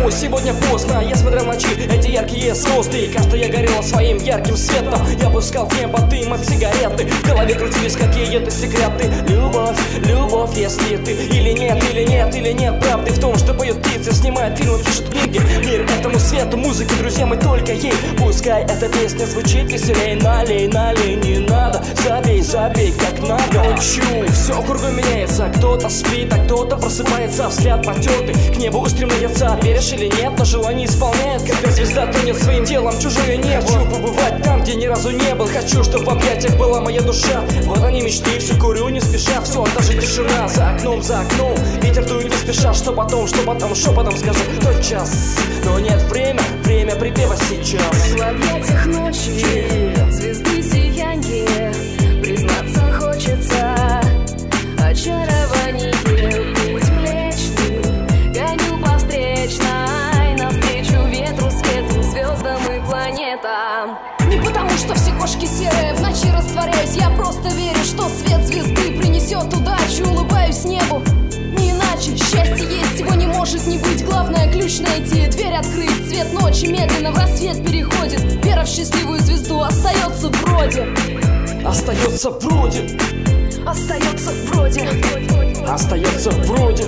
Почему сегодня поздно? Я смотрел ночи, эти яркие звезды, и каждая горела своим ярким светом. Я пускал в небо дым от сигареты, в голове крутились какие-то секреты. Любовь, любовь, если ты или нет, или нет, или нет правды в том, что поют птицы, снимают фильмы, пишут книги. Мир этому свету, музыке, друзья, мы только ей. Пускай эта песня звучит веселей. Налей, налей, не надо, забей, забей, как надо. Ночью все кругом меняется, кто-то спит, а кто-то просыпается. Взгляд потертый, к небу устремляется. Веришь или нет, но желание исполняет. Когда звезда тонет своим телом, чужое небо. Хочу побывать там, где ни разу не был. Хочу, чтобы в объятиях была моя душа. Вот они мечты, все курю не спеша. Все, даже тишина за окном, ветер дует не спеша. Что потом, шепотом скажу тот час. Но нет время припева сейчас. В объятиях ночи, звезды сияние, признаться хочется. Очарование, путь млечный, гоню по встречной, навстречу ветру, свету, звездам и планетам. Не потому, что все кошки серые, в ночи растворяюсь. Я просто верю, что свет звезды принесет удачу. Улыбаюсь небу, не иначе. Счастье есть, его не может не быть. Главное ключ найти, дверь открыть. Цвет ночи медленно в рассвет переходит. Вера в счастливую звезду остается вроде. Остается вроде. Остается вроде. Остается вроде.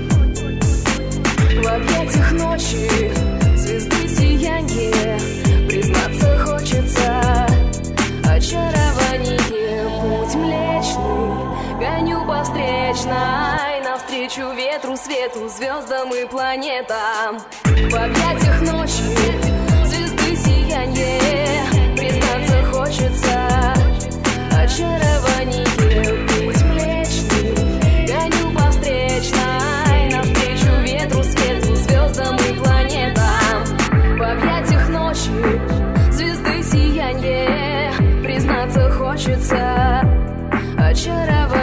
В объятиях ночи, звезды сияние, признаться хочется. Очарование, путь млечный, гоню по встречной, навстречу ветру, свету, звездам и планетам. В объятиях ночи, звезды сияние, признаться хочется. Очарование, путь млечный, гоню по встречной, навстречу ветру, свету, звездам и планетам. В объятиях ночи, звезды сияние, признаться хочется. Очарование.